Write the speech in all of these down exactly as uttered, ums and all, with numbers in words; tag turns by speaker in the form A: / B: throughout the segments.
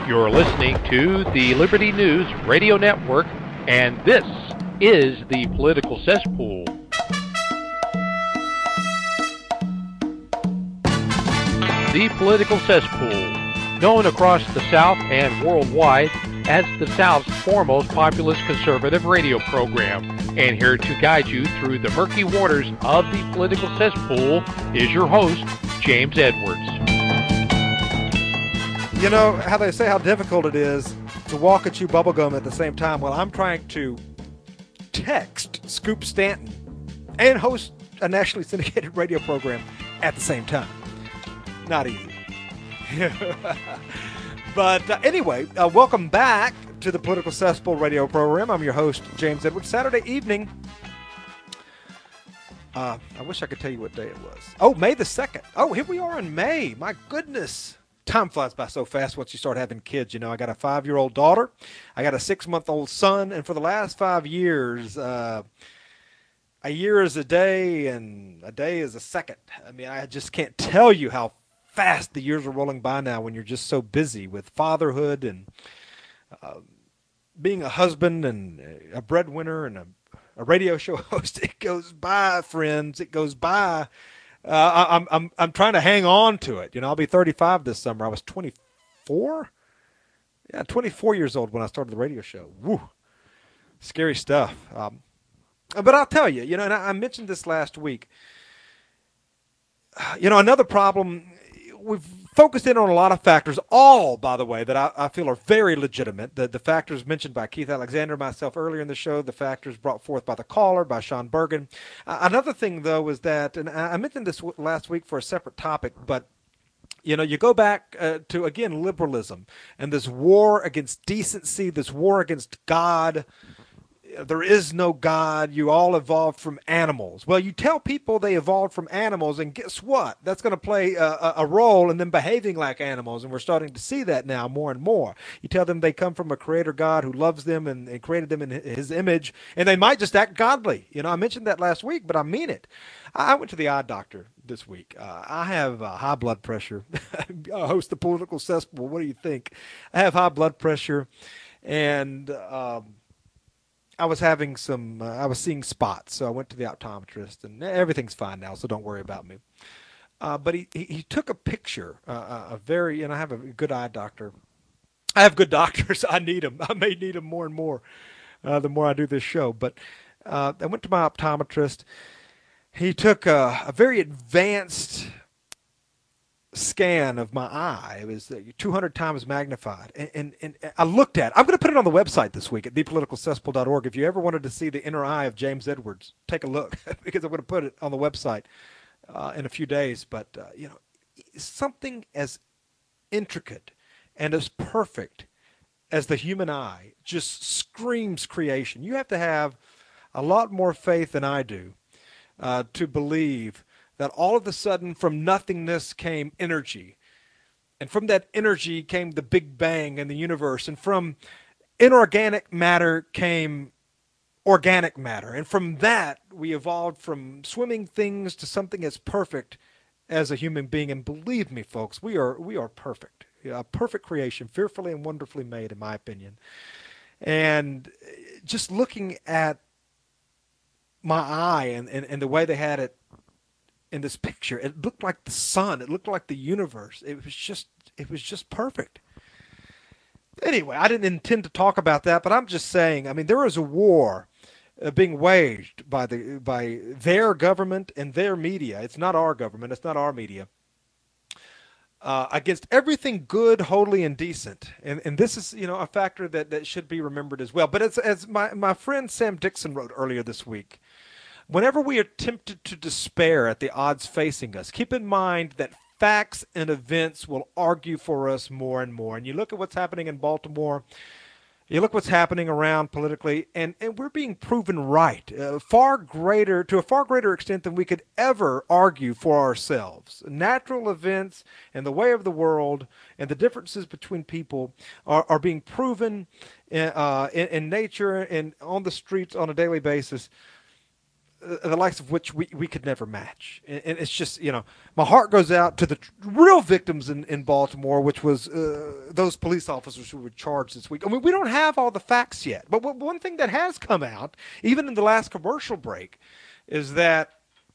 A: You're listening to the Liberty News Radio Network, and this is the Political Cesspool. The Political Cesspool, known across the South and worldwide as the South's foremost populist conservative radio program. And here to guide you through the murky waters of the Political Cesspool is your host, James Edwards.
B: You know how they say how difficult it is to walk and chew bubblegum at the same time? Well, I'm trying to text Scoop Stanton and host a nationally syndicated radio program at the same time. Not easy. But uh, anyway, uh, welcome back to the Political Cesspool radio program. I'm your host, James Edwards. Saturday evening. Uh, I wish I could tell you what day it was. Oh, May the second. Oh, here we are in May. My goodness. Time flies by so fast once you start having kids. You know, I got a five-year-old daughter. I got a six-month-old son. And for the last five years, uh, a year is a day and a day is a second. I mean, I just can't tell you how fast the years are rolling by now when you're just so busy with fatherhood and uh, being a husband and a breadwinner and a, a radio show host. It goes by, friends. It goes by. Uh, I'm I'm I'm trying to hang on to it. You know, I'll be thirty-five this summer. I was twenty-four. Yeah, twenty-four years old when I started the radio show. Woo, scary stuff. Um, but I'll tell you, you know, and I, I mentioned this last week. You know, another problem. We've focused in on a lot of factors, all, by the way, that I, I feel are very legitimate. The, the factors mentioned by Keith Alexander and myself earlier in the show, the factors brought forth by the caller, by Sean Bergen. Uh, another thing, though, is that, and I mentioned this w- last week for a separate topic, but, you know, you go back uh, to, again, liberalism and this war against decency, this war against God. There is no God. You all evolved from animals. Well, you tell people they evolved from animals, and guess what? That's going to play a, a role in them behaving like animals, and we're starting to see that now more and more. You tell them they come from a creator God who loves them and, and created them in his image, and they might just act godly. You know, I mentioned that last week, but I mean it. I went to the eye doctor this week. Uh, I have uh, high blood pressure. I host the Political Cesspool. What do you think? I have high blood pressure, and um, I was having some, uh, I was seeing spots, so I went to the optometrist, and everything's fine now, so don't worry about me. Uh, but he, he, he took a picture, uh, a very, and I have a good eye doctor. I have good doctors. I need them. I may need them more and more uh, the more I do this show. But uh, I went to my optometrist. He took a, a very advanced scan of my eye. It was two hundred times magnified, and, and, and I looked at it. I'm going to put it on the website this week at the political cesspool dot org. If you ever wanted to see the inner eye of James Edwards, take a look, because I'm going to put it on the website uh, in a few days. But uh, you know, something as intricate and as perfect as the human eye just screams creation. You have to have a lot more faith than I do uh, to believe that all of a sudden from nothingness came energy. And from that energy came the Big Bang and the universe. And from inorganic matter came organic matter. And from that, we evolved from swimming things to something as perfect as a human being. And believe me, folks, we are we are perfect. A perfect creation, fearfully and wonderfully made, in my opinion. And just looking at my eye and, and, and the way they had it in this picture, it looked like the sun. It looked like the universe. It was just, it was just perfect. Anyway, I didn't intend to talk about that, but I'm just saying, I mean, there is a war uh, being waged by the, by their government and their media. It's not our government. It's not our media. Uh, against everything good, holy, and decent. And and this is, you know, a factor that, that should be remembered as well. But as, as my, my friend Sam Dixon wrote earlier this week, whenever we are tempted to despair at the odds facing us, keep in mind that facts and events will argue for us more and more. And you look at what's happening in Baltimore, you look what's happening around politically, and, and we're being proven right, uh, far greater, to a far greater extent than we could ever argue for ourselves. Natural events and the way of the world and the differences between people are, are being proven in, uh, in, in nature and on the streets on a daily basis uh, the likes of which we, we could never match. And, and it's just, you know, my heart goes out to the tr- real victims in, in Baltimore, which was uh, those police officers who were charged this week. I mean, we don't have all the facts yet. But w- one thing that has come out, even in the last commercial break, is that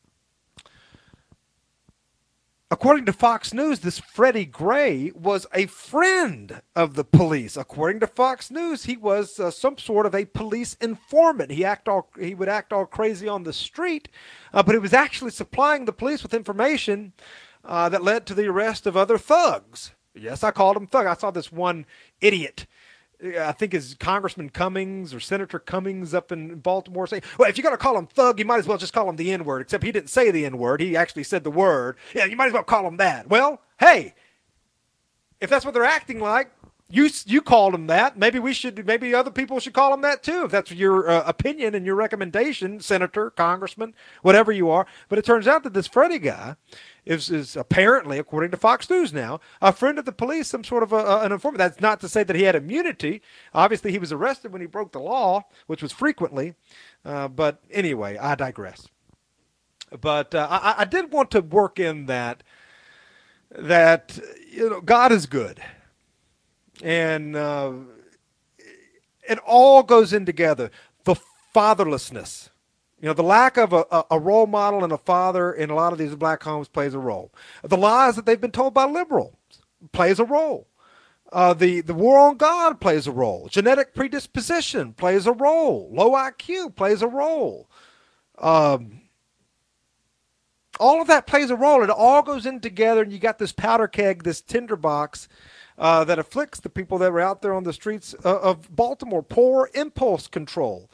B: according to Fox News, this Freddie Gray was a friend of the police. According to Fox News, he was uh, some sort of a police informant. He act all he would act all crazy on the street, uh, but he was actually supplying the police with information uh, that led to the arrest of other thugs. Yes, I called him thug. I saw this one idiot. I think is Congressman Cummings or Senator Cummings up in Baltimore saying, well, if you're going to call him thug, you might as well just call him the N-word, except he didn't say the N-word. He actually said the word. Yeah, you might as well call him that. Well, hey, if that's what they're acting like, you you called him that. Maybe we should, maybe other people should call him that too, if that's your uh, opinion and your recommendation, Senator, Congressman, whatever you are. But it turns out that this Freddie guy is, is apparently, according to Fox News now, a friend of the police, some sort of a, a, an informant. That's not to say that he had immunity. Obviously, he was arrested when he broke the law, which was frequently. Uh, but anyway, I digress. But uh, I, I did want to work in that, that you know, God is good. And uh, it all goes in together. The fatherlessness. You know, the lack of a, a role model and a father in a lot of these black homes plays a role. The lies that they've been told by liberals plays a role. Uh, the, the war on God plays a role. Genetic predisposition plays a role. Low I Q plays a role. Um, all of that plays a role. It all goes in together, and you got this powder keg, this tinderbox uh, that afflicts the people that were out there on the streets uh, of Baltimore. Poor impulse control.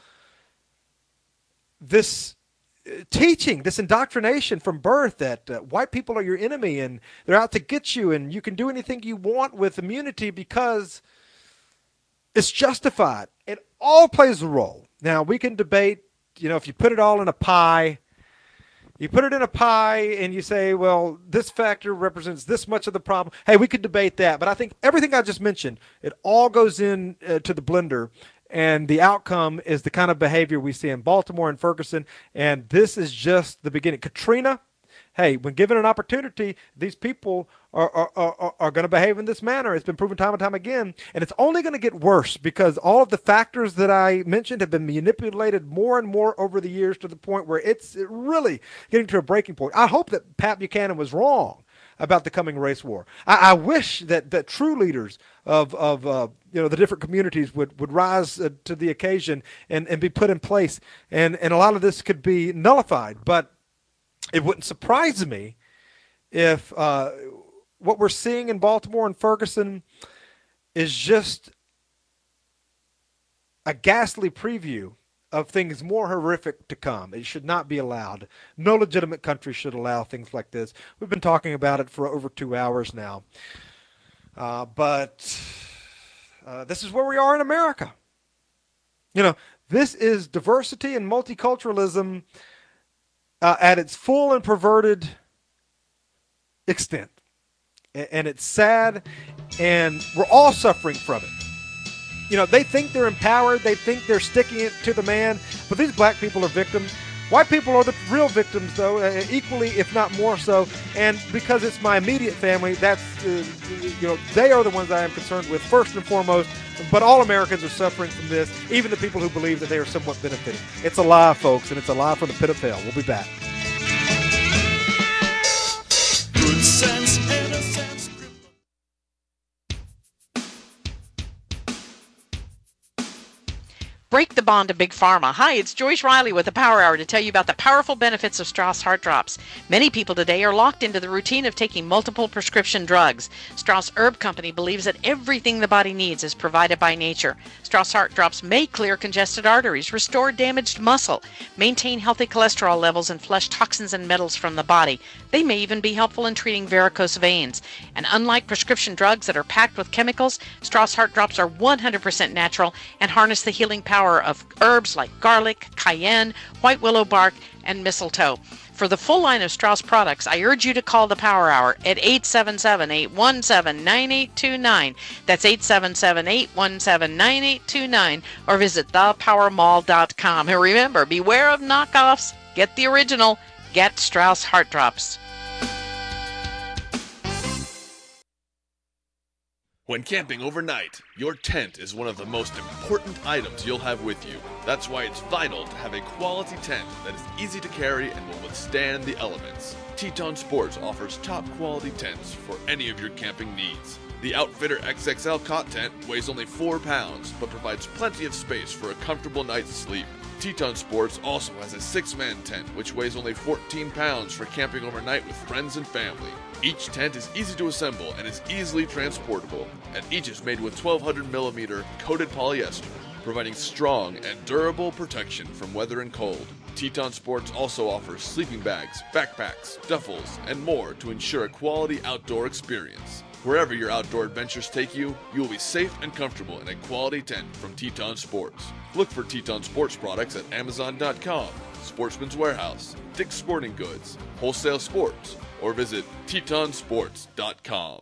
B: This uh, teaching, this indoctrination from birth that uh, white people are your enemy and they're out to get you and you can do anything you want with immunity because it's justified. It all plays a role. Now, we can debate, you know, if you put it all in a pie, you put it in a pie and you say, well, this factor represents this much of the problem. Hey, we could debate that. But I think everything I just mentioned, it all goes in uh, to the blender. And the outcome is the kind of behavior we see in Baltimore and Ferguson. And this is just the beginning. Katrina, hey, when given an opportunity, these people are, are, are, are going to behave in this manner. It's been proven time and time again. And it's only going to get worse because all of the factors that I mentioned have been manipulated more and more over the years to the point where it's really getting to a breaking point. I hope that Pat Buchanan was wrong about the coming race war. I, I wish that, that true leaders of, of uh, you know, the different communities would, would rise uh, to the occasion and, and be put in place. And, and a lot of this could be nullified. But it wouldn't surprise me if uh, what we're seeing in Baltimore and Ferguson is just a ghastly preview of things more horrific to come. It should not be allowed. No legitimate country should allow things like this. We've been talking about it for over two hours now. Uh, but uh, this is where we are in America. You know, this is diversity and multiculturalism uh, at its full and perverted extent. And, and it's sad, and we're all suffering from it. You know, they think they're empowered. They think they're sticking it to the man. But these black people are victims. White people are the real victims, though, uh, equally, if not more so. And because it's my immediate family, that's, uh, you know, they are the ones I am concerned with first and foremost. But all Americans are suffering from this, even the people who believe that they are somewhat benefiting. It's a lie, folks, and it's a lie from the pit of hell. We'll be back. Good sense, innocence.
C: Break the bond of Big Pharma. Hi, it's Joyce Riley with the Power Hour to tell you about the powerful benefits of Strauss Heart Drops. Many people today are locked into the routine of taking multiple prescription drugs. Strauss Herb Company believes that everything the body needs is provided by nature. Strauss Heart Drops may clear congested arteries, restore damaged muscle, maintain healthy cholesterol levels, and flush toxins and metals from the body. They may even be helpful in treating varicose veins. And unlike prescription drugs that are packed with chemicals, Strauss Heart Drops are one hundred percent natural and harness the healing power of herbs like garlic, cayenne, white willow bark, and mistletoe. For the full line of Strauss products, I urge you to call the Power Hour at eight seven seven, eight one seven, nine eight two nine. That's eight seven seven, eight one seven, nine eight two nine, or visit the power mall dot com. And remember, beware of knockoffs. Get the original. Get Strauss Heart Drops.
D: When camping overnight, your tent is one of the most important items you'll have with you. That's why it's vital to have a quality tent that is easy to carry and will withstand the elements. Teton Sports offers top quality tents for any of your camping needs. The Outfitter X X L cot tent weighs only four pounds, but provides plenty of space for a comfortable night's sleep. Teton Sports also has a six-man tent, which weighs only fourteen pounds for camping overnight with friends and family. Each tent is easy to assemble and is easily transportable, and each is made with twelve hundred millimeter coated polyester, providing strong and durable protection from weather and cold. Teton Sports also offers sleeping bags, backpacks, duffels, and more to ensure a quality outdoor experience. Wherever your outdoor adventures take you, you will be safe and comfortable in a quality tent from Teton Sports. Look for Teton Sports products at Amazon dot com, Sportsman's Warehouse, Dick's Sporting Goods, Wholesale Sports, or visit Teton Sports dot com.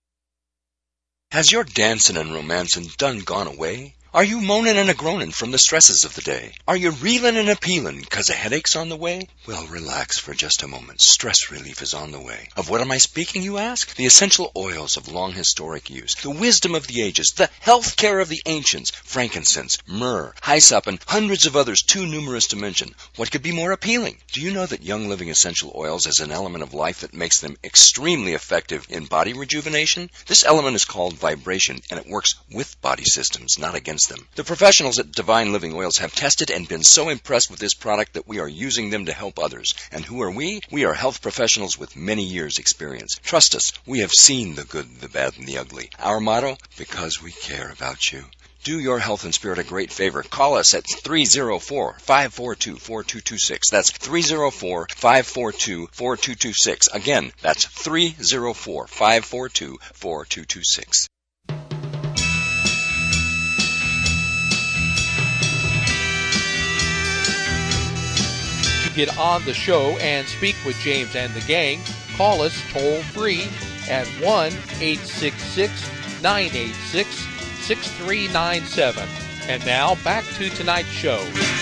E: Has your dancing and romancing done gone away? Are you moaning and a-groaning from the stresses of the day? Are you reeling and appealing because a headache's on the way? Well, relax for just a moment. Stress relief is on the way. Of what am I speaking, you ask? The essential oils of long historic use, the wisdom of the ages, the health care of the ancients, frankincense, myrrh, hyssop, and hundreds of others too numerous to mention. What could be more appealing? Do you know that Young Living essential oils is an element of life that makes them extremely effective in body rejuvenation? This element is called vibration, and it works with body systems, not against them. The professionals at Divine Living Oils have tested and been so impressed with this product that we are using them to help others. And who are we? We are health professionals with many years' experience. Trust us, we have seen the good, the bad, and the ugly. Our motto? Because we care about you. Do your health and spirit a great favor. Call us at three oh four, five four two, four two two six. That's three oh four, five four two, four two two six. Again, that's three oh four, five four two, four two two six.
A: Get on the show and speak with James and the gang, call us toll free at one eight six six, nine eight six, six three nine seven. And now back to tonight's show.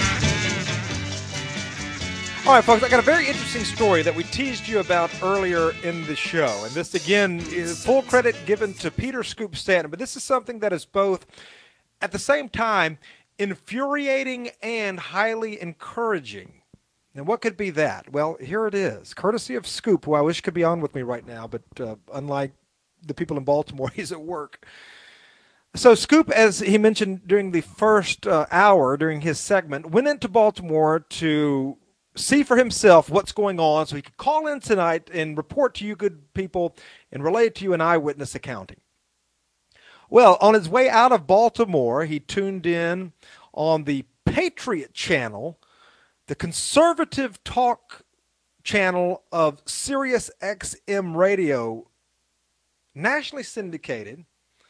B: All right, folks, I got a very interesting story that we teased you about earlier in the show. And this, again, is full credit given to Peter Scoop Stanton. But this is something that is both, at the same time, infuriating and highly encouraging. And what could be that? Well, here it is, courtesy of Scoop, who I wish could be on with me right now, but uh, unlike the people in Baltimore, he's at work. So Scoop, as he mentioned during the first uh, hour, during his segment, went into Baltimore to see for himself what's going on so he could call in tonight and report to you good people and relay to you an eyewitness accounting. Well, on his way out of Baltimore, he tuned in on the Patriot Channel, the conservative talk channel of Sirius X M Radio, nationally syndicated,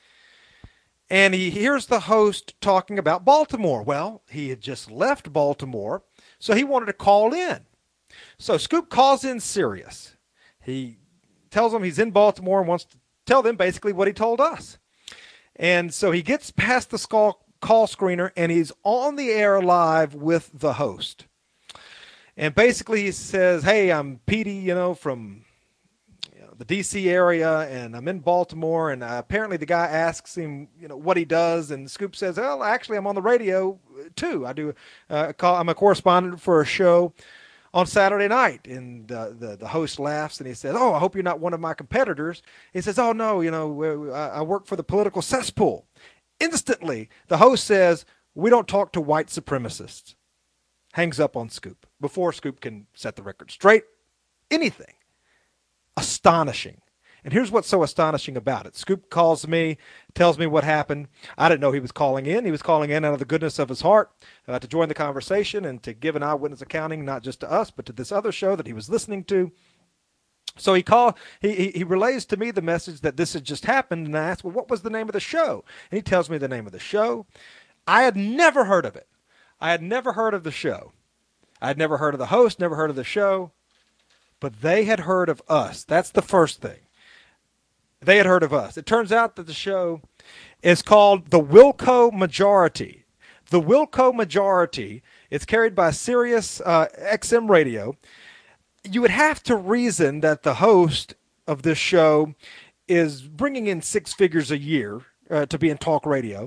B: and he hears the host talking about Baltimore. Well, he had just left Baltimore, so he wanted to call in. So Scoop calls in Sirius. He tells them he's in Baltimore and wants to tell them basically what he told us. And so he gets past the call, call screener, and he's on the air live with the host. And basically he says, hey, I'm Petey, you know, from you know, the D C area, and I'm in Baltimore. And uh, apparently the guy asks him, you know, what he does. And Scoop says, well, actually, I'm on the radio, too. I do. Uh, call, I'm a correspondent for a show on Saturday night. And uh, the, the host laughs, and he says, oh, I hope you're not one of my competitors. He says, oh, no, you know, I work for the political cesspool. Instantly, the host says, we don't talk to white supremacists. Hangs up on Scoop before Scoop can set the record straight. Anything. Astonishing. And here's what's so astonishing about it. Scoop calls me, tells me what happened. I didn't know he was calling in. He was calling in out of the goodness of his heart uh, to join the conversation and to give an eyewitness accounting, not just to us, but to this other show that he was listening to. So he called, he, he, he relays to me the message that this had just happened, and I asked, well, what was the name of the show? And he tells me the name of the show. I had never heard of it. I had never heard of the show. I had never heard of the host, never heard of the show, but they had heard of us. That's the first thing. They had heard of us. It turns out that the show is called The Wilco Majority. The Wilco Majority It's carried by Sirius uh, X M Radio. You would have to reason that the host of this show is bringing in six figures a year uh, to be in talk radio.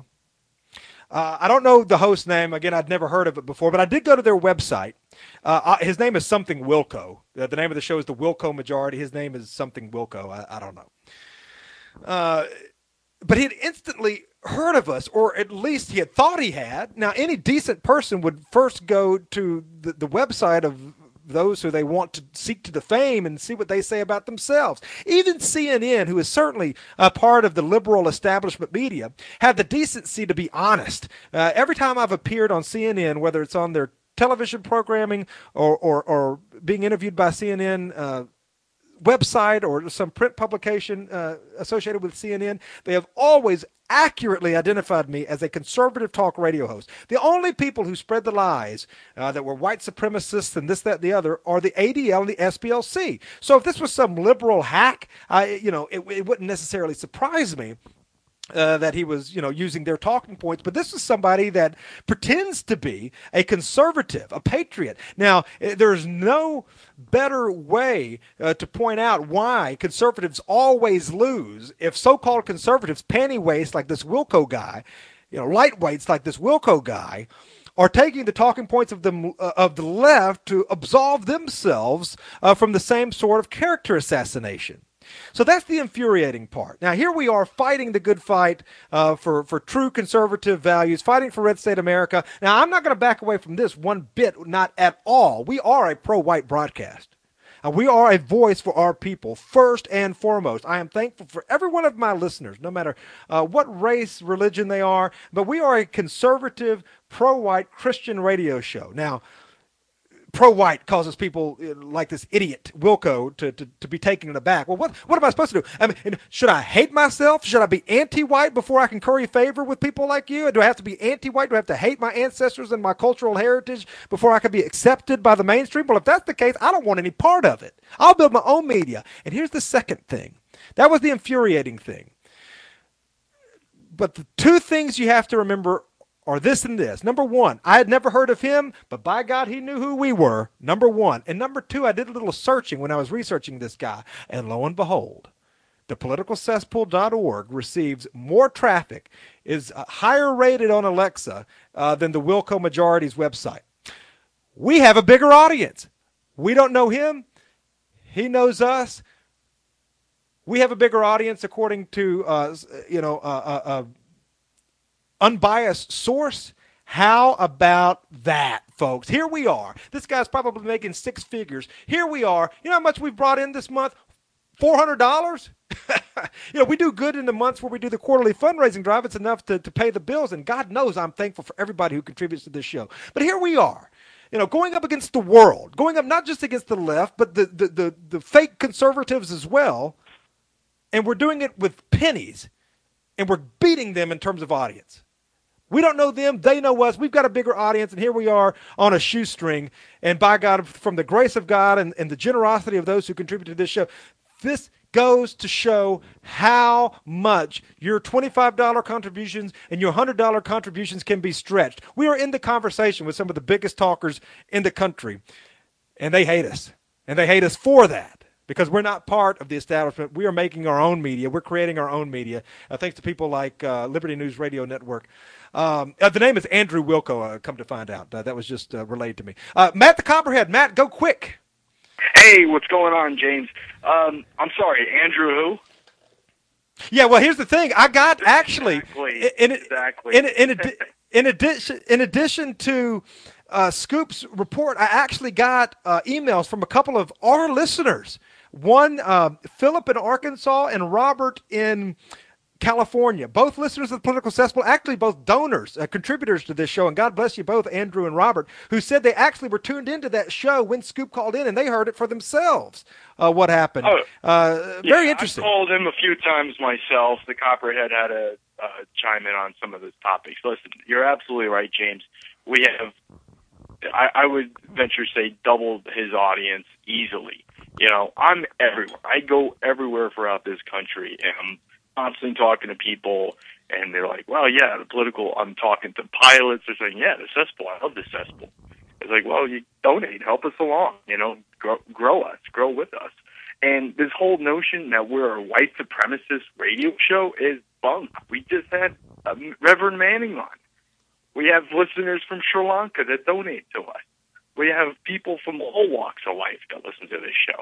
B: Uh, I don't know the host's name. Again, I'd never heard of it before, but I did go to their website. Uh, his name is something Wilco. Uh, the name of the show is the Wilco Majority. His name is something Wilco. I, I don't know. Uh, but he had instantly heard of us, or at least he had thought he had. Now, any decent person would first go to the, the website of those who they want to seek to defame and see what they say about themselves. Even C N N, who is certainly a part of the liberal establishment media, had the decency to be honest. Uh, every time I've appeared on C N N, whether it's on their television programming or, or, or being interviewed by C N N uh, website or some print publication uh, associated with C N N, they have always accurately identified me as a conservative talk radio host. The only people who spread the lies uh, that were white supremacists and this, that, and the other are the A D L and the S P L C. So if this was some liberal hack, I, you know, it, it wouldn't necessarily surprise me Uh, that he was, you know, using their talking points. But this is somebody that pretends to be a conservative, a patriot. Now, there's no better way uh, to point out why conservatives always lose if so-called conservatives, panty waist like this Wilco guy, you know, lightweights like this Wilco guy, are taking the talking points of the, uh, of the left to absolve themselves uh, from the same sort of character assassination. So that's the infuriating part. Now, here we are fighting the good fight uh, for, for true conservative values, fighting for Red State America. Now, I'm not going to back away from this one bit, not at all. We are a pro-white broadcast. Uh, we are a voice for our people, first and foremost. I am thankful for every one of my listeners, no matter uh, what race, religion they are, but we are a conservative, pro-white Christian radio show. Now, pro-white causes people like this idiot Wilco to, to, to be taken aback. Well, what what am I supposed to do? I mean, should I hate myself? Should I be anti-white before I can curry favor with people like you? Do I have to be anti-white? Do I have to hate my ancestors and my cultural heritage before I can be accepted by the mainstream? Well, if that's the case, I don't want any part of it. I'll build my own media. And here's the second thing. That was the infuriating thing. But the two things you have to remember or this and this. Number one, I had never heard of him, but by God, he knew who we were, number one. And number two, I did a little searching when I was researching this guy, and lo and behold, the political cesspool dot org receives more traffic, is higher rated on Alexa uh, than the Wilco Majority's website. We have a bigger audience. We don't know him. He knows us. We have a bigger audience according to, uh, you know, uh, uh, uh, unbiased source. How about that, folks? Here we are. This guy's probably making six figures. Here we are. You know how much we've brought in this month? four hundred dollars? You know, we do good in the months where we do the quarterly fundraising drive. It's enough to, to pay the bills, and God knows I'm thankful for everybody who contributes to this show. But here we are, you know, going up against the world, going up not just against the left, but the, the, the, the fake conservatives as well, and we're doing it with pennies, and we're beating them in terms of audience. We don't know them. They know us. We've got a bigger audience, and here we are on a shoestring. And by God, from the grace of God and, and the generosity of those who contribute to this show, this goes to show how much your twenty-five dollars contributions and your one hundred dollars contributions can be stretched. We are in the conversation with some of the biggest talkers in the country, and they hate us. And they hate us for that, because we're not part of the establishment. We are making our own media. We're creating our own media, uh, thanks to people like uh, Liberty News Radio Network. Um, uh, the name is Andrew Wilco, uh, come to find out. Uh, that was just uh, relayed to me. Uh, Matt the Copperhead. Matt, go quick.
F: Hey, what's going on, James? Um, I'm sorry, Andrew who?
B: Yeah, well, here's the thing. I got actually,
F: exactly,
B: in,
F: exactly.
B: in, in, in, in, addition, in addition to uh, Scoop's report, I actually got uh, emails from a couple of our listeners. One, uh, Philip in Arkansas and Robert in California, both listeners of the Political Cesspool, actually both donors, uh, contributors to this show, and God bless you both, Andrew and Robert, who said they actually were tuned into that show when Scoop called in, and they heard it for themselves, uh, what happened. Oh, uh, very
F: yeah,
B: interesting.
F: I called him a few times myself. The Copperhead had to uh, chime in on some of those topics. Listen, you're absolutely right, James. We have, I, I would venture to say, doubled his audience easily. You know, I'm everywhere. I go everywhere throughout this country, and I'm constantly talking to people, and they're like, well, yeah, the political, I'm talking to pilots. They're saying, yeah, the cesspool, I love the cesspool. It's like, well, you donate, help us along, you know, grow, grow us, grow with us. And this whole notion that we're a white supremacist radio show is bunk. We just had uh, Reverend Manning on. We have listeners from Sri Lanka that donate to us. We have people from all walks of life that listen to this show.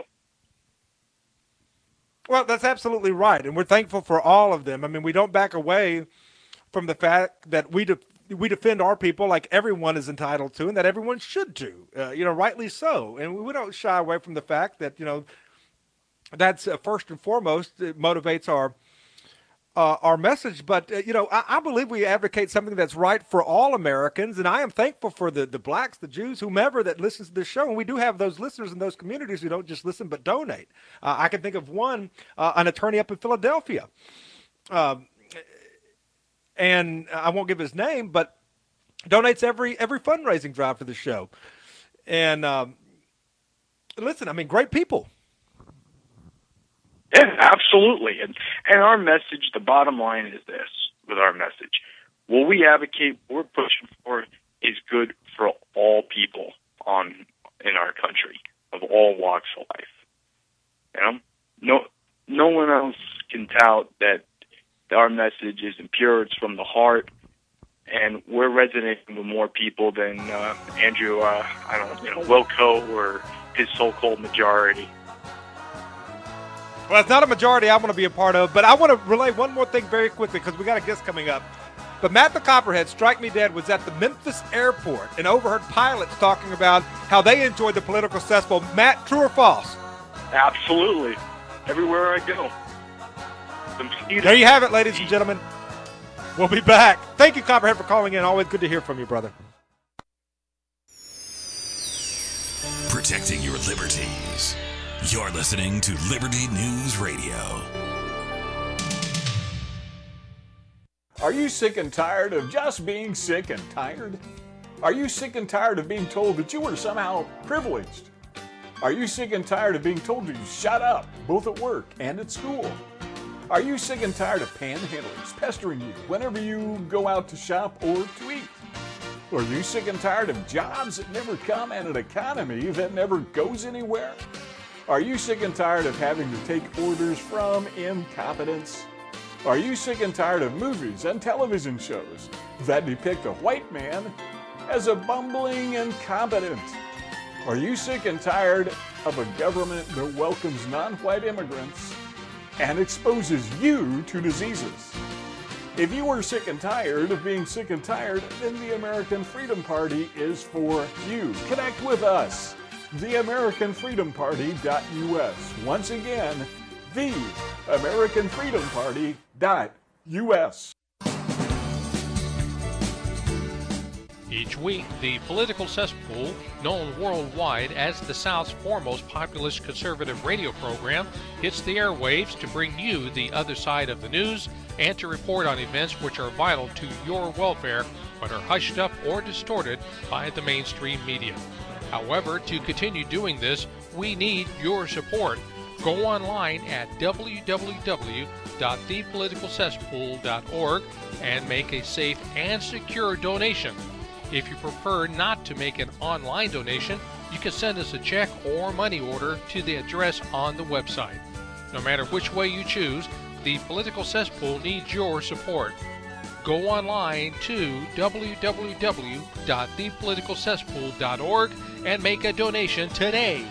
B: Well, that's absolutely right, and we're thankful for all of them. I mean, we don't back away from the fact that we de- we defend our people like everyone is entitled to, and that everyone should do. Uh, you know, rightly so, and we don't shy away from the fact that you know that's uh, first and foremost it motivates our uh, our message. But uh, you know, I, I believe we advocate something that's right for all Americans, and I am thankful for the the blacks, the Jews, whomever that listens to this show. And we do have those listeners in those communities who don't just listen but donate. Uh, I can think of one, uh, an attorney up in Philadelphia, um, and I won't give his name, but donates every every fundraising drive for the show. And um, listen, I mean, great people.
F: Yeah, absolutely. And and our message, the bottom line is this with our message. What we advocate, what we're pushing for is good for all people on in our country, of all walks of life. You know? No no one else can tout that our message is pure, it's from the heart, and we're resonating with more people than uh, Andrew, uh, I don't know, you know, Wilco or his so-called majority.
B: Well, it's not a majority I want to be a part of, but I want to relay one more thing very quickly because we got a guest coming up. But Matt the Copperhead, Strike Me Dead, was at the Memphis airport and overheard pilots talking about how they enjoyed the political cesspool. Matt, true or false?
F: Absolutely. Everywhere I go. The
B: there you have it, ladies and gentlemen. We'll be back. Thank you, Copperhead, for calling in. Always good to hear from you, brother.
G: Protecting your liberties. You're listening to Liberty News Radio.
H: Are you sick and tired of just being sick and tired? Are you sick and tired of being told that you are somehow privileged? Are you sick and tired of being told to shut up, both at work and at school? Are you sick and tired of panhandlers pestering you whenever you go out to shop or to eat? Are you sick and tired of jobs that never come and an economy that never goes anywhere? Are you sick and tired of having to take orders from incompetence? Are you sick and tired of movies and television shows that depict a white man as a bumbling incompetent? Are you sick and tired of a government that welcomes non-white immigrants and exposes you to diseases? If you are sick and tired of being sick and tired, then the American Freedom Party is for you. Connect with us. the american freedom party dot u s. Once again, the american freedom party dot u s.
A: Each week, the Political Cesspool, known worldwide as the South's foremost populist conservative radio program, hits the airwaves to bring you the other side of the news and to report on events which are vital to your welfare but are hushed up or distorted by the mainstream media. However, to continue doing this, we need your support. Go online at w w w dot the political cesspool dot org and make a safe and secure donation. If you prefer not to make an online donation, you can send us a check or money order to the address on the website. No matter which way you choose, the Political Cesspool needs your support. Go online to w w w dot the political cesspool dot org and make a donation today.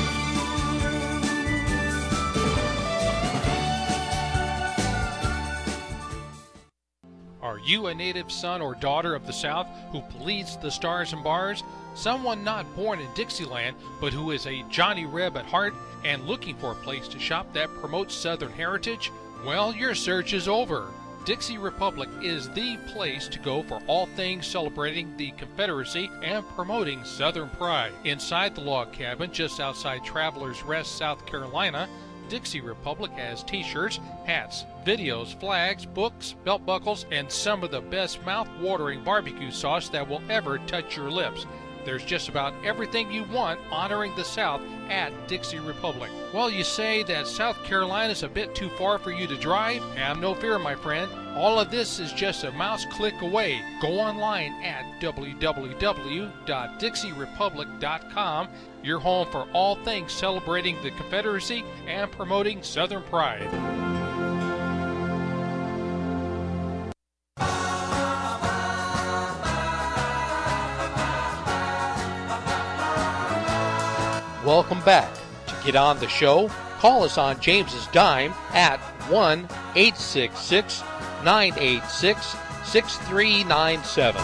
A: Are you a native son or daughter of the South who pleads the stars and bars? Someone not born in Dixieland, but who is a Johnny Reb at heart and looking for a place to shop that promotes Southern heritage? Well, your search is over. Dixie Republic is the place to go for all things celebrating the Confederacy and promoting Southern pride. Inside the log cabin just outside Travelers Rest, South Carolina, Dixie Republic has t-shirts, hats, videos, flags, books, belt buckles, and some of the best mouth-watering barbecue sauce that will ever touch your lips. There's just about everything you want honoring the South at Dixie Republic. Well, you say that South Carolina's a bit too far for you to drive? Have no fear, my friend. All of this is just a mouse click away. Go online at w w w dot dixie republic dot com, your home for all things celebrating the Confederacy and promoting Southern pride. Welcome back. To get on the show, call us on James's dime at one eight six six, nine eight six, six three nine seven.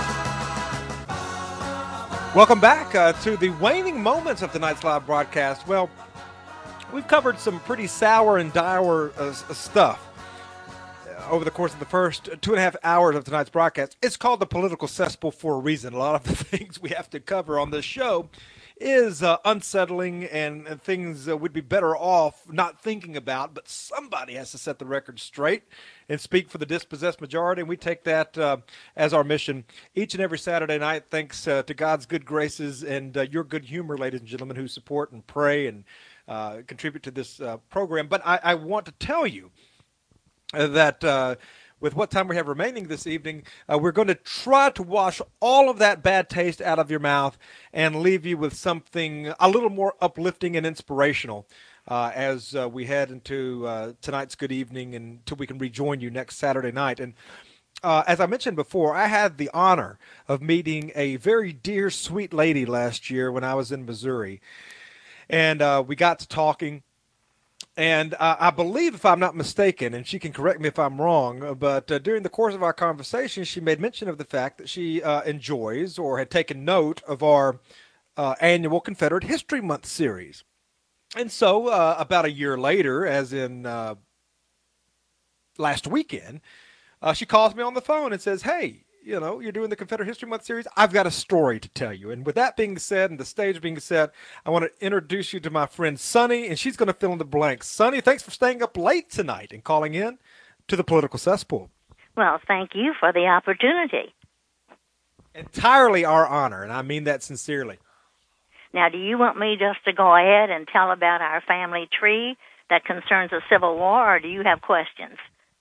B: Welcome back uh, to the waning moments of tonight's live broadcast. Well, we've covered some pretty sour and dour uh, stuff uh, over the course of the first two and a half hours of tonight's broadcast. It's called the political cesspool for a reason. A lot of the things we have to cover on this show is uh, unsettling and, and things uh, we'd be better off not thinking about, but somebody has to set the record straight and speak for the dispossessed majority, and we take that uh, as our mission each and every Saturday night, thanks uh, to God's good graces and uh, your good humor, ladies and gentlemen, who support and pray and uh, contribute to this uh, program. But I, I want to tell you that uh, with what time we have remaining this evening, uh, we're going to try to wash all of that bad taste out of your mouth and leave you with something a little more uplifting and inspirational uh, as uh, we head into uh, tonight's good evening until we can rejoin you next Saturday night. And uh, as I mentioned before, I had the honor of meeting a very dear, sweet lady last year when I was in Missouri. And uh, we got to talking. And uh, I believe, if I'm not mistaken, and she can correct me if I'm wrong, but uh, during the course of our conversation, she made mention of the fact that she uh, enjoys or had taken note of our uh, annual Confederate History Month series. And so uh, about a year later, as in uh, last weekend, uh, she calls me on the phone and says, hey, you know, you're doing the Confederate History Month series. I've got a story to tell you. And with that being said and the stage being set, I want to introduce you to my friend Sunny, and she's going to fill in the blanks. Sunny, thanks for staying up late tonight and calling in to the Political Cesspool.
I: Well, thank you for the opportunity.
B: Entirely our honor, and I mean that sincerely.
I: Now, do you want me just to go ahead and tell about our family tree that concerns the Civil War, or do you have questions?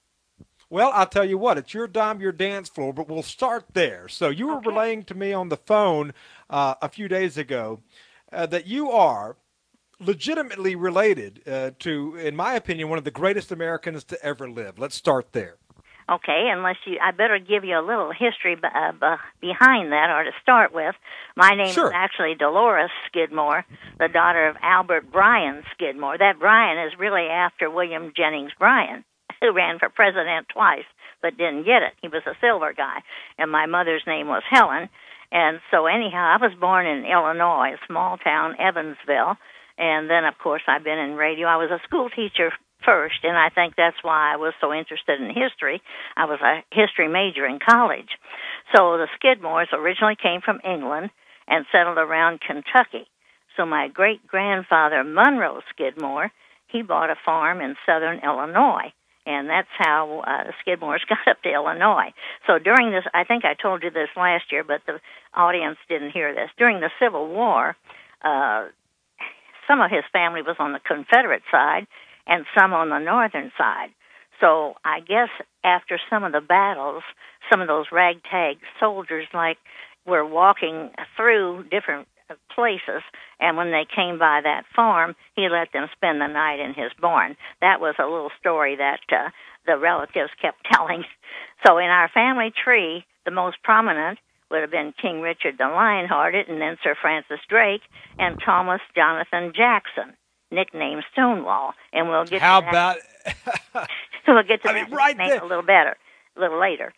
B: Well, I'll tell you what, it's your dime, your dance floor, but we'll start there. So you were okay. relaying to me on the phone uh, a few days ago uh, that you are legitimately related uh, to, in my opinion, one of the greatest Americans to ever live. Let's start there.
I: Okay, unless you, I better give you a little history b- uh, b- behind that, or to start with. My name
B: sure.
I: is actually Dolores Skidmore, the daughter of Albert Bryan Skidmore. That Bryan is really after William Jennings Bryan, who ran for president twice but didn't get it. He was a silver guy. And my mother's name was Helen. And so anyhow, I was born in Illinois, a small town, Evansville. And then, of course, I've been in radio. I was a school teacher first, and I think that's why I was so interested in history. I was a history major in college. So the Skidmores originally came from England and settled around Kentucky. So my great-grandfather, Monroe Skidmore, he bought a farm in southern Illinois. And that's how uh, the Skidmores got up to Illinois. So during this, I think I told you this last year, but the audience didn't hear this. During the Civil War, uh, some of his family was on the Confederate side and some on the northern side. So I guess after some of the battles, some of those ragtag soldiers like were walking through different places, and when they came by that farm, he let them spend the night in his barn. That was a little story that uh, the relatives kept telling. So in our family tree, the most prominent would have been King Richard the Lionhearted, and then Sir Francis Drake, and Thomas Jonathan Jackson, nicknamed Stonewall. And we'll get
B: How
I: to that.
B: about
I: we'll get to
B: I
I: that
B: mean, right
I: nickname a little better, a little later.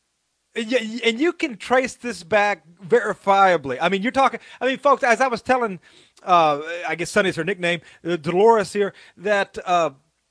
B: Yeah, and you can trace this back verifiably. I mean, you're talking, I mean, folks, as I was telling, uh, I guess Sunny's her nickname, uh, Dolores here, that, uh,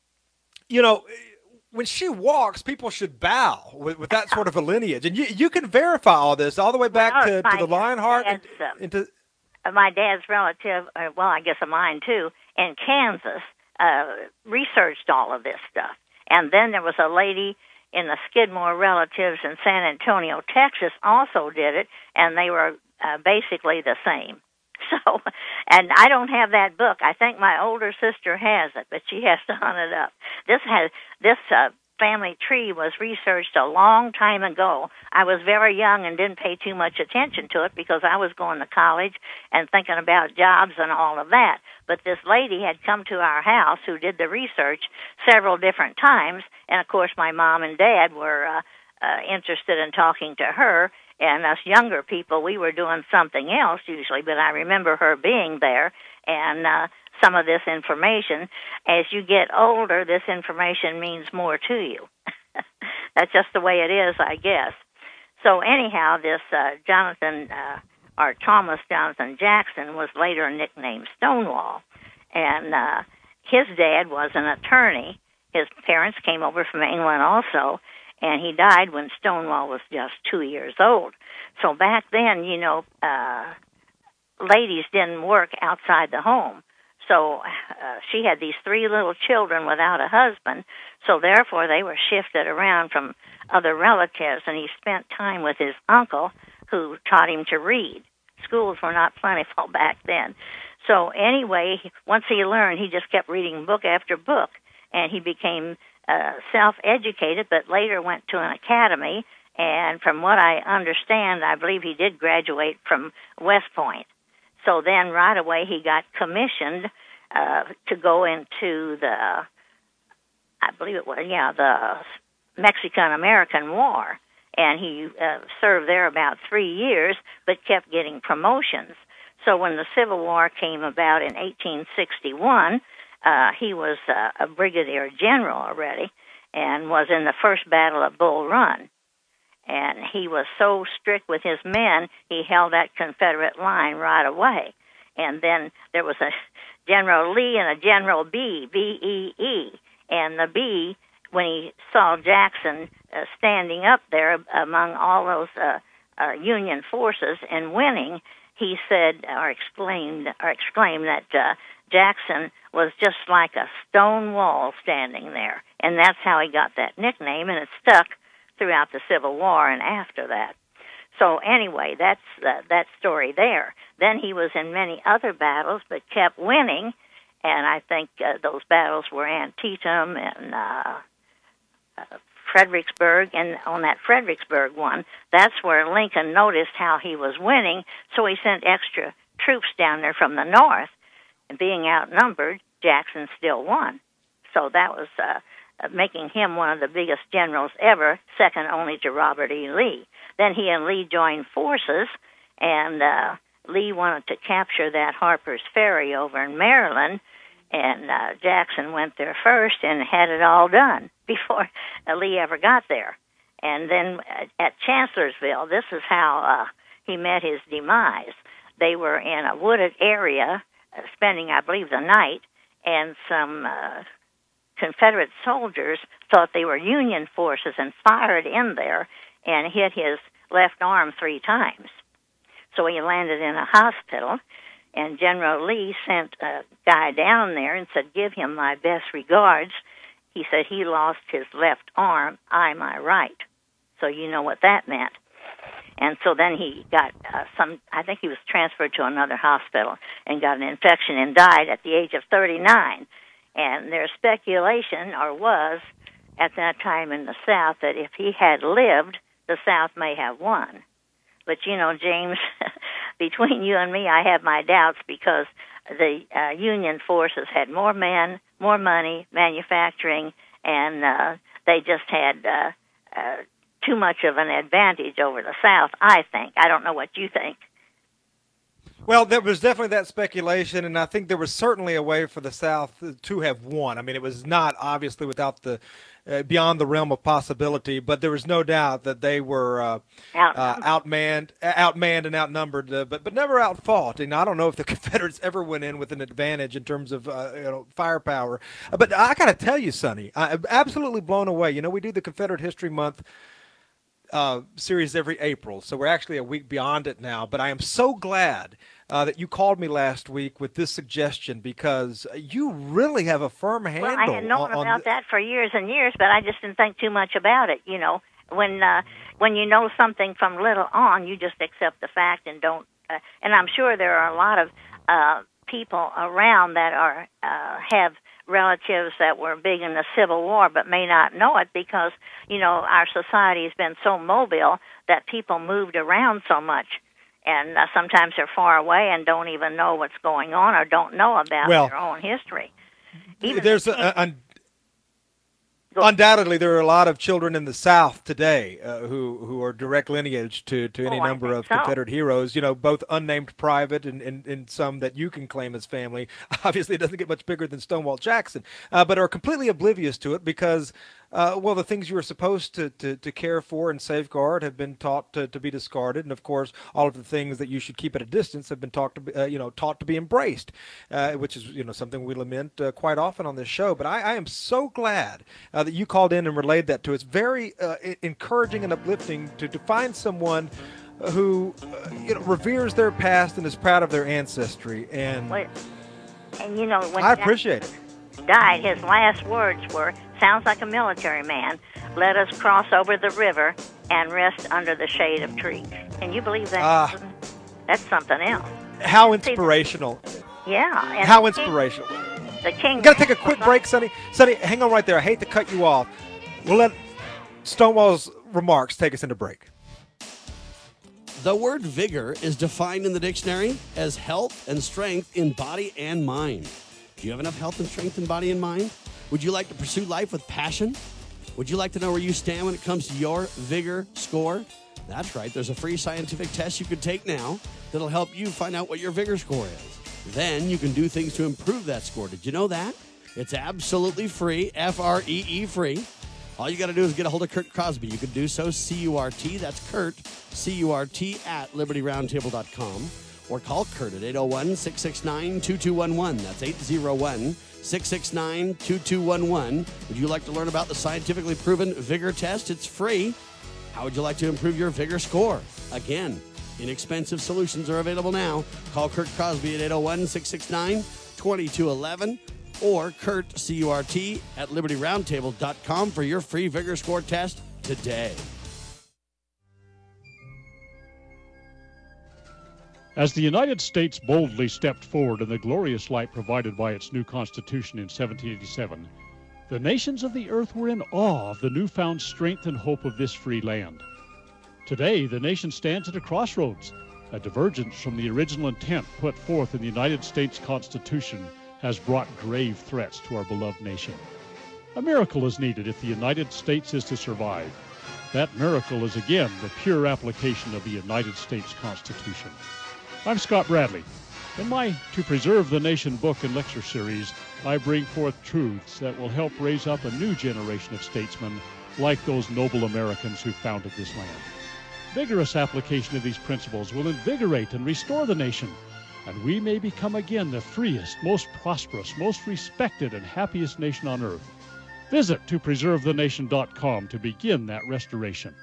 B: you know, when she walks, people should bow with, with that sort of a lineage. And you you can verify all this all the way back well, to, to the Lionheart. And,
I: uh,
B: into,
I: my dad's relative, uh, well, I guess of mine too, in Kansas, uh, researched all of this stuff. And then there was a lady in the Skidmore relatives in San Antonio, Texas, also did it, and they were uh, basically the same. So, and I don't have that book. I think my older sister has it, but she has to hunt it up. This has this uh, family tree was researched a long time ago. I was very young and didn't pay too much attention to it because I was going to college and thinking about jobs and all of that. But this lady had come to our house who did the research several different times, and of course my mom and dad were uh, uh, interested in talking to her, and us younger people, we were doing something else usually, but I remember her being there, and uh, some of this information. As you get older, this information means more to you. That's just the way it is, I guess. So anyhow, this uh, Jonathan, uh, or Thomas Jonathan Jackson, was later nicknamed Stonewall. And uh, his dad was an attorney. His parents came over from England also, and he died when Stonewall was just two years old. So back then, you know, uh, ladies didn't work outside the home. So uh, she had these three little children without a husband, so therefore they were shifted around from other relatives, and he spent time with his uncle, who taught him to read. Schools were not plentiful back then. So anyway, once he learned, he just kept reading book after book, and he became uh, self-educated, but later went to an academy, and from what I understand, I believe he did graduate from West Point. So then right away he got commissioned uh, to go into the, I believe it was, yeah, the Mexican-American War. And he uh, served there about three years, but kept getting promotions. So when the Civil War came about in eighteen sixty-one, uh, he was uh, a brigadier general already and was in the first battle of Bull Run. And he was so strict with his men, he held that Confederate line right away. And then there was a General Lee and a General B, B E E. And the B, when he saw Jackson uh, standing up there among all those uh, uh, Union forces and winning, he said or exclaimed or exclaimed that uh, Jackson was just like a stone wall standing there. And that's how he got that nickname, and it stuck throughout the Civil War and after that. So anyway, that's uh, that story there. Then he was in many other battles, but kept winning, and I think uh, those battles were Antietam and uh, uh, Fredericksburg, and on that Fredericksburg one, that's where Lincoln noticed how he was winning, so he sent extra troops down there from the north, and being outnumbered, Jackson still won. So that was uh, making him one of the biggest generals ever, second only to Robert E. Lee. Then he and Lee joined forces, and uh, Lee wanted to capture that Harper's Ferry over in Maryland, and uh, Jackson went there first and had it all done before uh, Lee ever got there. And then at Chancellorsville, this is how uh, he met his demise. They were in a wooded area, uh, spending, I believe, the night, and some uh, Confederate soldiers thought they were Union forces and fired in there and hit his left arm three times. So he landed in a hospital, and General Lee sent a guy down there and said, "Give him my best regards." He said he lost his left arm, I my right. So you know what that meant. And so then he got uh, some, I think he was transferred to another hospital and got an infection and died at the age of thirty-nine. And there's speculation, or was, at that time in the South, that if he had lived, the South may have won. But, you know, James, between you and me, I have my doubts because the uh, Union forces had more men, more money, manufacturing, and uh, they just had uh, uh, too much of an advantage over the South, I think. I don't know what you think.
B: Well, there was definitely that speculation, and I think there was certainly a way for the South to have won. I mean, it was not obviously without the uh, beyond the realm of possibility, but there was no doubt that they were uh, uh, outmanned, outmanned and outnumbered, uh, but but never outfought. And I don't know if the Confederates ever went in with an advantage in terms of uh, you know firepower. But I got to tell you, Sonny, I'm absolutely blown away. You know, we do the Confederate History Month Uh, series every April, so we're actually a week beyond it now. But I am so glad uh, that you called me last week with this suggestion, because you really have a firm handle.
I: Well, I had known
B: on, on
I: about that for years and years, but I just didn't think too much about it. You know, when uh, when you know something from little on, you just accept the fact and don't. Uh, and I'm sure there are a lot of uh, people around that are uh, have relatives that were big in the Civil War but may not know it because, you know, our society has been so mobile that people moved around so much. And uh, sometimes they're far away and don't even know what's going on or don't know about
B: well,
I: their own history. Even
B: there's
I: the
B: a, un, undoubtedly there are a lot of children in the South today uh, who who are direct lineage to, to any
I: oh,
B: number of
I: so.
B: Confederate heroes, you know, both unnamed private and, and, and some that you can claim as family. Obviously, it doesn't get much bigger than Stonewall Jackson, uh, but are completely oblivious to it because Uh, well, the things you were supposed to, to, to care for and safeguard have been taught to, to be discarded, and of course, all of the things that you should keep at a distance have been taught to be, uh, you know, taught to be embraced, uh, which is you know something we lament uh, quite often on this show. But I, I am so glad uh, that you called in and relayed that to us. Very uh, encouraging and uplifting to, to find someone who uh, you know reveres their past and is proud of their ancestry. And
I: Wait. and you know when
B: I appreciate it.
I: Died, his last words were, sounds like a military man, let us cross over the river and rest under the shade of trees. Can you believe that?
B: Uh,
I: That's something else.
B: How inspirational.
I: Yeah. And
B: how
I: the
B: inspirational.
I: King, the king.
B: We've got to take a quick break, Sonny. Sonny, hang on right there. I hate to cut you off. We'll let Stonewall's remarks take us into break.
J: The word vigor is defined in the dictionary as health and strength in body and mind. Do you have enough health and strength in body and mind? Would you like to pursue life with passion? Would you like to know where you stand when it comes to your vigor score? That's right. There's a free scientific test you can take now that'll help you find out what your vigor score is. Then you can do things to improve that score. Did you know that? It's absolutely free, F R E E free. All you got to do is get a hold of Curt Crosby. You can do so, C U R T, that's Curt, C U R T, at liberty roundtable dot com. Or call Curt at eight oh one, six six nine, two two one one. That's eight oh one, six six nine, two two one one. Would you like to learn about the scientifically proven vigor test? It's free. How would you like to improve your vigor score? Again, inexpensive solutions are available now. Call Curt Crosby at eight oh one, six six nine, two two one one or Curt, C U R T, at liberty roundtable dot com for your free vigor score test today.
K: As the United States boldly stepped forward in the glorious light provided by its new Constitution in seventeen eighty-seven, the nations of the earth were in awe of the newfound strength and hope of this free land. Today, the nation stands at a crossroads. A divergence from the original intent put forth in the United States Constitution has brought grave threats to our beloved nation. A miracle is needed if the United States is to survive. That miracle is again the pure application of the United States Constitution. I'm Scott Bradley. In my To Preserve the Nation book and lecture series, I bring forth truths that will help raise up a new generation of statesmen like those noble Americans who founded this land. Vigorous application of these principles will invigorate and restore the nation, and we may become again the freest, most prosperous, most respected, and happiest nation on earth. Visit to preserve the nation dot com to begin that restoration.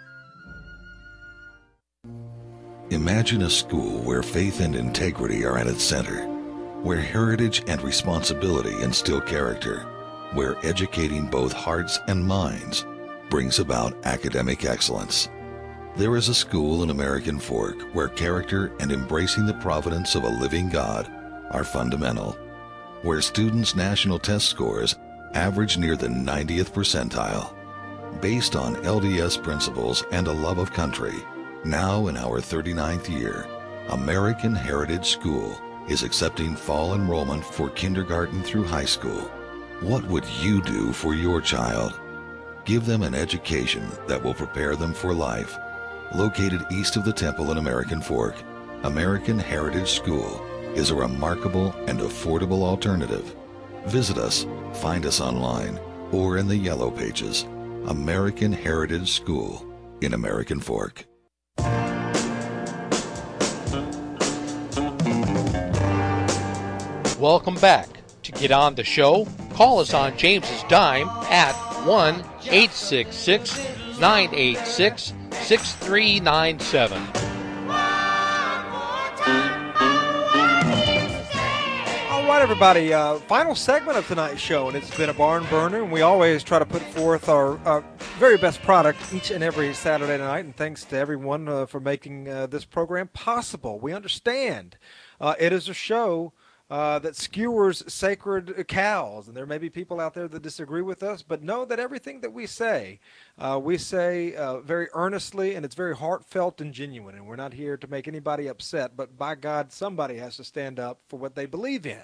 L: Imagine a school where faith and integrity are at its center, where heritage and responsibility instill character, where educating both hearts and minds brings about academic excellence. There is a school in American Fork where character and embracing the providence of a living God are fundamental, where students' national test scores average near the ninetieth percentile. Based on L D S principles and a love of country, now in our thirty-ninth year, American Heritage School is accepting fall enrollment for kindergarten through high school. What would you do for your child? Give them an education that will prepare them for life. Located east of the Temple in American Fork, American Heritage School is a remarkable and affordable alternative. Visit us, find us online, or in the Yellow Pages. American Heritage School in American Fork.
A: Welcome back. To get on the show, call us on James's dime at one eight six six, nine eight six, six three nine seven.
B: All right, everybody. Uh, final segment of tonight's show, and it's been a barn burner, and we always try to put forth our, our very best product each and every Saturday night, and thanks to everyone uh, for making uh, this program possible. We understand uh, it is a show uh, that skewers sacred cows. And there may be people out there that disagree with us, but know that everything that we say, uh, we say uh, very earnestly, and it's very heartfelt and genuine. And we're not here to make anybody upset, but by God, somebody has to stand up for what they believe in.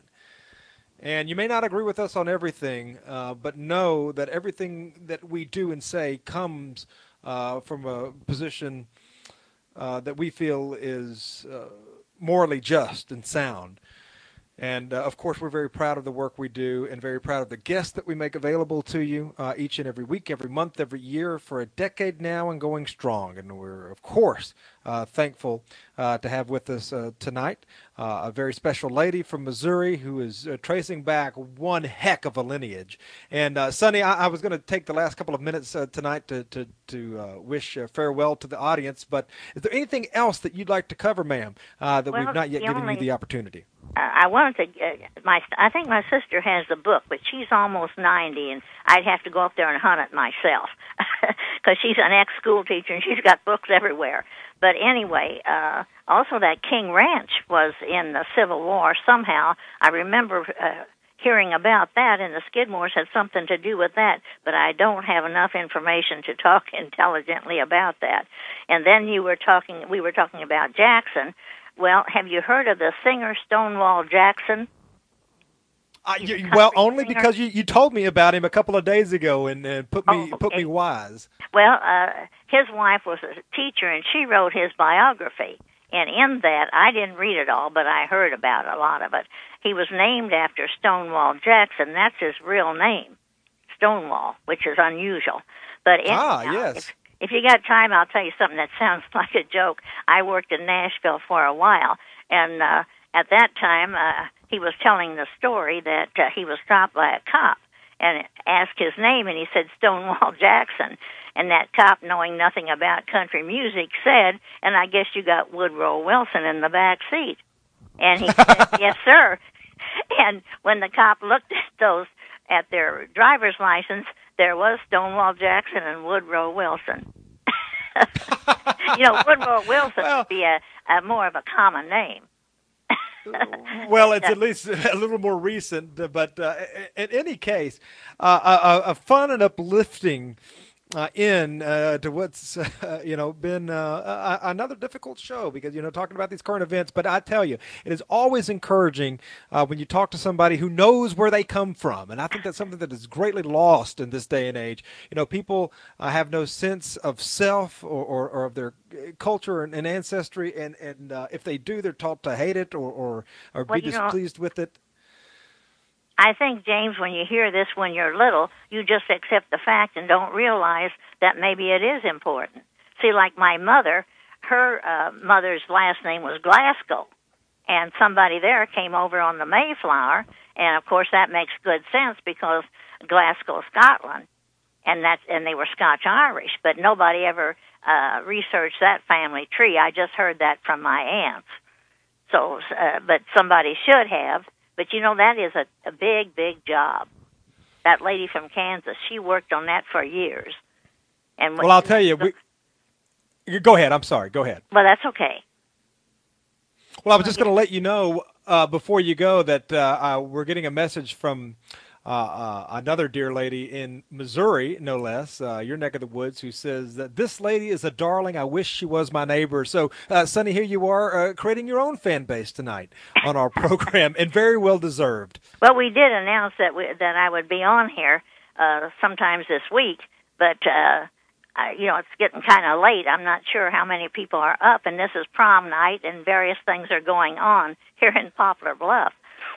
B: And you may not agree with us on everything, uh, but know that everything that we do and say comes uh, from a position uh, that we feel is uh, morally just and sound. And, uh, of course, we're very proud of the work we do and very proud of the guests that we make available to you uh, each and every week, every month, every year for a decade now and going strong. And we're, of course, uh, thankful uh, to have with us uh, tonight uh, a very special lady from Missouri who is uh, tracing back one heck of a lineage. And, uh, Sonny, I, I was going to take the last couple of minutes uh, tonight to, to, to uh, wish uh, farewell to the audience. But is there anything else that you'd like to cover, ma'am, uh, that
I: well,
B: we've not yet given
I: only...
B: you the opportunity?
I: Uh, I wanted to. Uh, my, I think my sister has the book, but she's almost ninety, and I'd have to go up there and hunt it myself because she's an ex-school teacher and she's got books everywhere. But anyway, uh, also that King Ranch was in the Civil War somehow. I remember uh, hearing about that, and the Skidmores had something to do with that, but I don't have enough information to talk intelligently about that. And then you were talking. We were talking about Jackson. Well, have you heard of the singer Stonewall Jackson?
B: Uh, you, well, only singer. because you, you told me about him a couple of days ago and, and put me
I: oh,
B: put
I: okay.
B: me wise.
I: Well, uh, his wife was a teacher, and she wrote his biography. And in that, I didn't read it all, but I heard about a lot of it. He was named after Stonewall Jackson. That's his real name, Stonewall, which is unusual. But anyhow,
B: ah, yes.
I: If, If you got time, I'll tell you something that sounds like a joke. I worked in Nashville for a while, and uh, at that time, uh, he was telling the story that uh, he was stopped by a cop and asked his name, and he said Stonewall Jackson. And that cop, knowing nothing about country music, said, and I guess you got Woodrow Wilson in the back seat. And he said, yes, sir. And when the cop looked at those, at their driver's license, there was Stonewall Jackson and Woodrow Wilson. You know, Woodrow Wilson well, would be a, a more of a common name.
B: Well, it's at least a little more recent, but uh, in any case, uh, a, a fun and uplifting Uh, in uh, to what's uh, you know been uh, a, another difficult show because you know talking about these current events. But I tell you, it is always encouraging uh, when you talk to somebody who knows where they come from, and I think that's something that is greatly lost in this day and age. You know, people uh, have no sense of self or, or, or of their culture and, and ancestry, and and uh, if they do, they're taught to hate it or or, or
I: well,
B: be displeased know, with it.
I: I think, James, when you hear this when you're little, you just accept the fact and don't realize that maybe it is important. See, like my mother, her uh, mother's last name was Glasgow, and somebody there came over on the Mayflower, and of course that makes good sense because Glasgow, Scotland, and that's and they were Scotch-Irish, but nobody ever uh, researched that family tree. I just heard that from my aunts. So, uh, but somebody should have. But, you know, that is a, a big, big job. That lady from Kansas, she worked on that for years. And
B: well, I'll tell you. We, you go ahead. I'm sorry. Go ahead.
I: Well, that's okay.
B: Well, I was just going to let you know uh, before you go that uh, uh, we're getting a message from uh, uh, another dear lady in Missouri, no less, uh, your neck of the woods, who says that this lady is a darling. I wish she was my neighbor. So, uh, Sonny, here you are uh, creating your own fan base tonight on our program, and very well deserved.
I: Well, we did announce that we, that I would be on here uh, sometimes this week, but uh, I, you know, it's getting kind of late. I'm not sure how many people are up, and this is prom night, and various things are going on here in Poplar Bluff.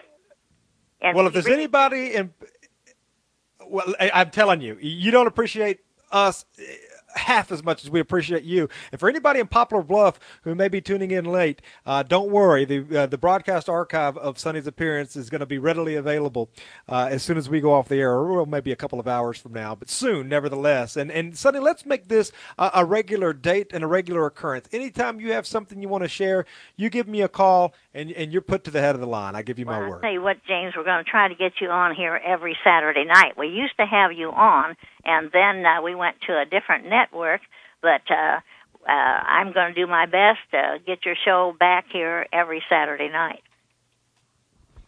I: And
B: well, if there's really, anybody in, well, I, I'm telling you, you don't appreciate us half as much as we appreciate you. And for anybody in Poplar Bluff who may be tuning in late, uh, don't worry. The uh, the broadcast archive of Sonny's appearance is going to be readily available uh, as soon as we go off the air, or maybe a couple of hours from now, but soon, nevertheless. And, and Sonny, let's make this a, a regular date and a regular occurrence. Anytime you have something you want to share, you give me a call, and, and you're put to the head of the line. I give you
I: well,
B: my
I: I'll
B: word.
I: Tell you what, James, we're going to try to get you on here every Saturday night. We used to have you on, and then uh, we went to a different network, but uh, uh, I'm going to do my best to get your show back here every Saturday night.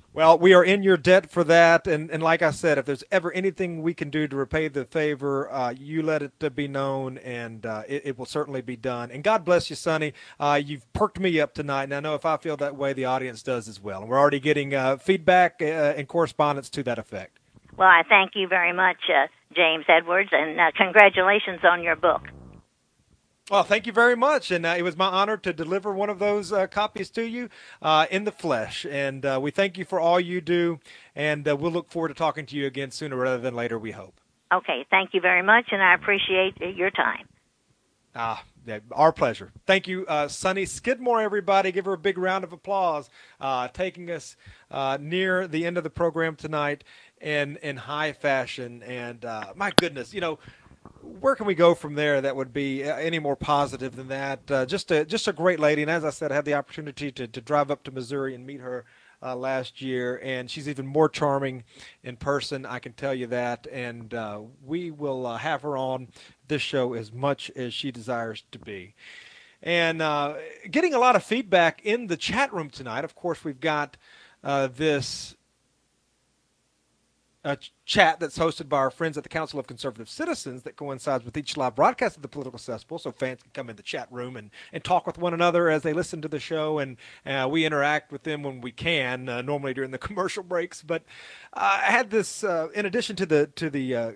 B: Well, we are in your debt for that, and, and like I said, if there's ever anything we can do to repay the favor, uh, you let it uh, be known, and uh, it, it will certainly be done. And God bless you, Sonny. Uh, you've perked me up tonight, and I know if I feel that way, the audience does as well. And we're already getting uh, feedback uh, and correspondence to that effect.
I: Well, I thank you very much, uh, James Edwards, and uh, congratulations on your book.
B: Well, thank you very much, and uh, it was my honor to deliver one of those uh, copies to you uh, in the flesh, and uh, we thank you for all you do, and uh, we'll look forward to talking to you again sooner rather than later, we hope.
I: Okay, thank you very much, and I appreciate your time.
B: Ah, yeah, our pleasure. Thank you, uh, Sonny Skidmore, everybody. Give her a big round of applause, uh, taking us uh, near the end of the program tonight in, in high fashion, and uh, my goodness, you know, where can we go from there that would be any more positive than that? Uh, just a just a great lady, and as I said, I had the opportunity to, to drive up to Missouri and meet her uh, last year, and she's even more charming in person, I can tell you that, and uh, we will uh, have her on this show as much as she desires to be. And uh, getting a lot of feedback in the chat room tonight. Of course, we've got uh, this a chat that's hosted by our friends at the Council of Conservative Citizens that coincides with each live broadcast of the Political Cesspool, so fans can come in the chat room and, and talk with one another as they listen to the show, and uh, we interact with them when we can, uh, normally during the commercial breaks. But uh, I had this, uh, in addition to the to the uh,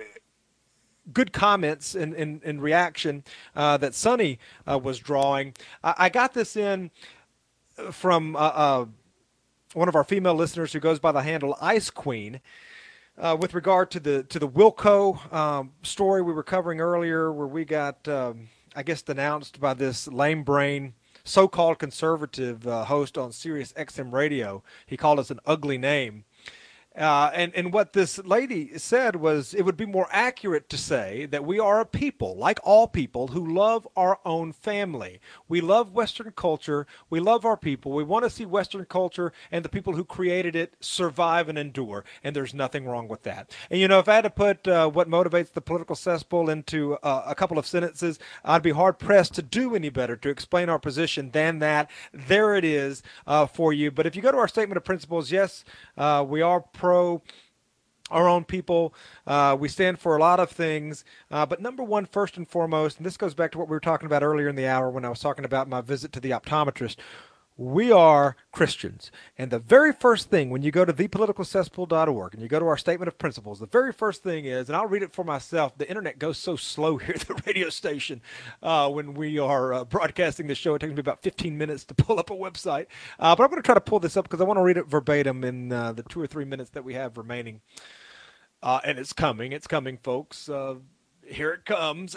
B: good comments and in, in, in reaction uh, that Sonny uh, was drawing, I, I got this in from uh, uh, one of our female listeners who goes by the handle Ice Queen. Uh, with regard to the to the Wilco um, story we were covering earlier, where we got, um, I guess, denounced by this lame brain so-called conservative uh, host on Sirius X M radio. He called us an ugly name. Uh, and, and what this lady said was it would be more accurate to say that we are a people, like all people, who love our own family. We love Western culture. We love our people. We want to see Western culture and the people who created it survive and endure, and there's nothing wrong with that. And, you know, if I had to put uh, what motivates the Political Cesspool into uh, a couple of sentences, I'd be hard-pressed to do any better to explain our position than that. There it is uh, for you. But if you go to our statement of principles, yes, uh, we are pro our own people. Uh, we stand for a lot of things. Uh, but number one, first and foremost, and this goes back to what we were talking about earlier in the hour when I was talking about my visit to the optometrist, we are Christians. And the very first thing, when you go to the political cesspool dot org and you go to our statement of principles, the very first thing is, and I'll read it for myself, the internet goes so slow here at the radio station uh, when we are uh, broadcasting the show. It takes me about fifteen minutes to pull up a website. Uh, but I'm going to try to pull this up because I want to read it verbatim in uh, the two or three minutes that we have remaining. Uh, and it's coming. It's coming, folks. Uh, here it comes.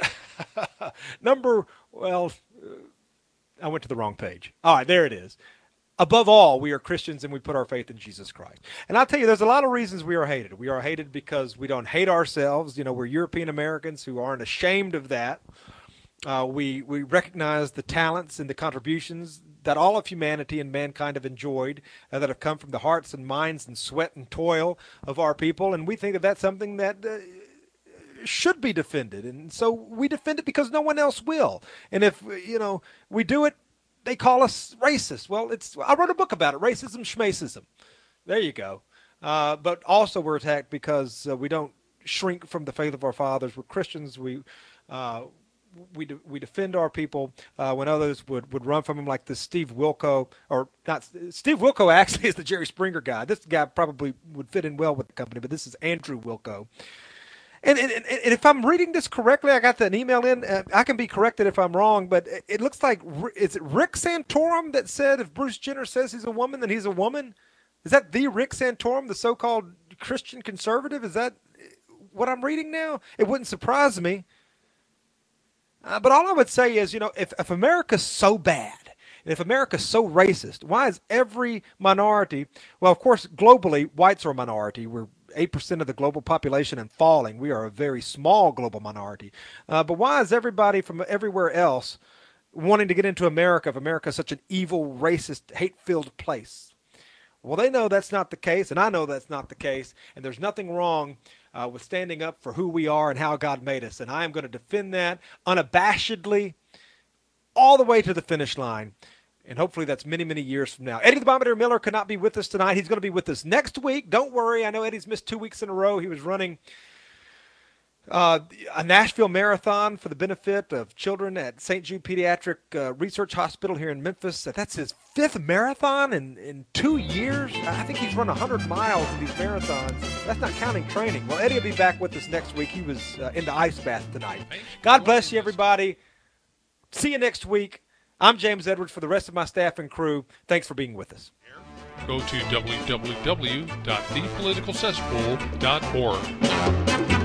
B: Number, well... Uh, I went to the wrong page. All right, there it is. Above all, we are Christians and we put our faith in Jesus Christ. And I'll tell you, there's a lot of reasons we are hated. We are hated because we don't hate ourselves. You know, we're European Americans who aren't ashamed of that. Uh, we, we recognize the talents and the contributions that all of humanity and mankind have enjoyed, uh, that have come from the hearts and minds and sweat and toil of our people. And we think that that's something that uh, should be defended, and so we defend it because no one else will. And if, you know, we do it, they call us racist. Well, it's I wrote a book about it, Racism Schmacism. There you go. Uh, but also we're attacked because uh, we don't shrink from the faith of our fathers. We're Christians. We uh, we de- we defend our people uh, when others would, would run from them, like this Steve Wilco, or not. Steve Wilco actually is the Jerry Springer guy. This guy probably would fit in well with the company, but this is Andrew Wilco. And, and, and if I'm reading this correctly, I got that email in. Uh, I can be corrected if I'm wrong, but it, it looks like, is it Rick Santorum that said if Bruce Jenner says he's a woman, then he's a woman? Is that the Rick Santorum, the so-called Christian conservative? Is that what I'm reading now? It wouldn't surprise me. Uh, but all I would say is, you know, if, if America's so bad, and if America's so racist, why is every minority, well, of course, globally, whites are a minority. We're eight percent of the global population and falling. We are a very small global minority. Uh, but why is everybody from everywhere else wanting to get into America if America is such an evil, racist, hate-filled place? Well, they know that's not the case, and I know that's not the case, and there's nothing wrong uh, with standing up for who we are and how God made us. And I am going to defend that unabashedly all the way to the finish line. And hopefully that's many, many years from now. Eddie the Bombardier Miller could not be with us tonight. He's going to be with us next week. Don't worry. I know Eddie's missed two weeks in a row. He was running uh, a Nashville Marathon for the benefit of children at Saint Jude Pediatric uh, Research Hospital here in Memphis. That's his fifth marathon in, in two years. I think he's run one hundred miles in these marathons. That's not counting training. Well, Eddie will be back with us next week. He was uh, in the ice bath tonight. God bless you, everybody. See you next week. I'm James Edwards. For the rest of my staff and crew, thanks for being with us.
A: Go to w w w dot the political cesspool dot org.